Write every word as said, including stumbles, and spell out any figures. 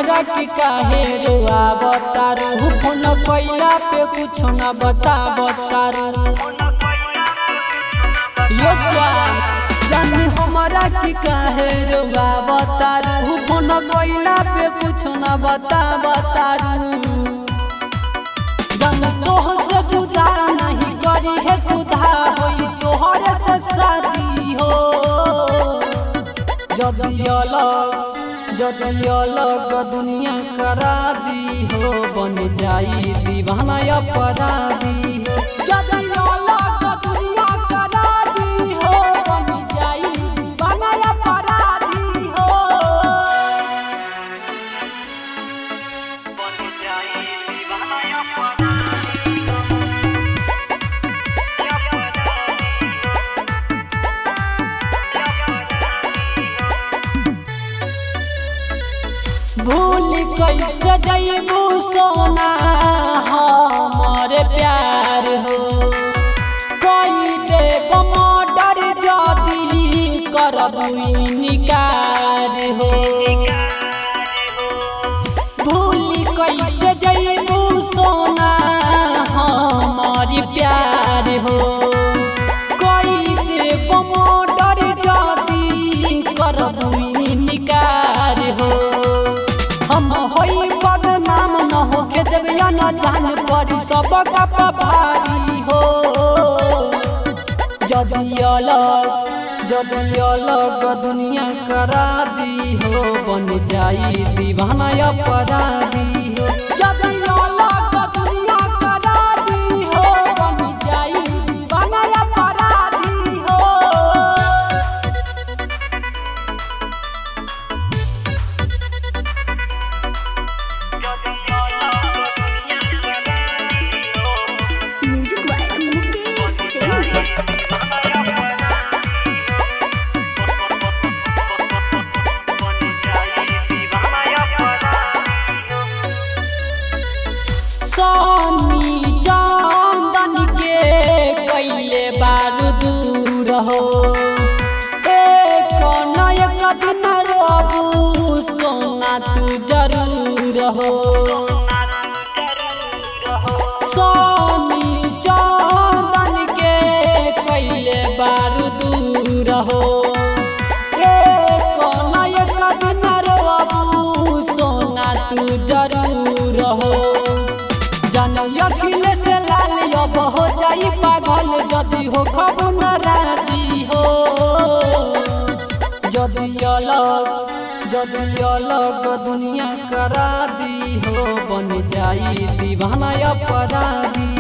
हमरा की काहे रोआवतारू फोन कइला पे कुछ न बतावतारू यो जान जान हमरा की काहे रोआवतारू फोन कइला पे कुछ न बतावतारू जान तोहसे जुदा नहीं करी है खुदा होई तोहरे से शादी हो जदी अलग जदी अलग दुनिया करा दी हो बन जाई दीवाना अपराधी हो जदी अलग दुनिया करा दी हो बन जाई दीवाना अपराधी हो बन जाई दीवाना अपराधी भूल कैसे जइबू सोना हमारे प्यार हो कोई देव मर्डर जदी करबू इनकार हो भूल कैसे जइबू सोना हमारे प्यार हो कोई देव मर्डर जदी करबू इनकार हो हम होई बदनाम न हो के देविया न जान परी सबका भारी हो जदी अलग जदी अलग दुनिया करा दी हो बन जाई दीवाना अपराधी हो जदी अलग दुनिया करा दी हो बन जाई दीवाना अपराधी हो सोनी चांदन के कैले बार दूर हो एक नयक दिन रोबू सोना तू जरूर हो सोनी चांदन के कैले बार दूर हो एक नयक दिन रोबू सोना तू जरूर हो अखिल से लाल अब हो जाई पागल जदी हो खब नाराजी हो जदी अलग जदी अलग दुनिया करा दी हो बन जाई दीवाना अपराधी।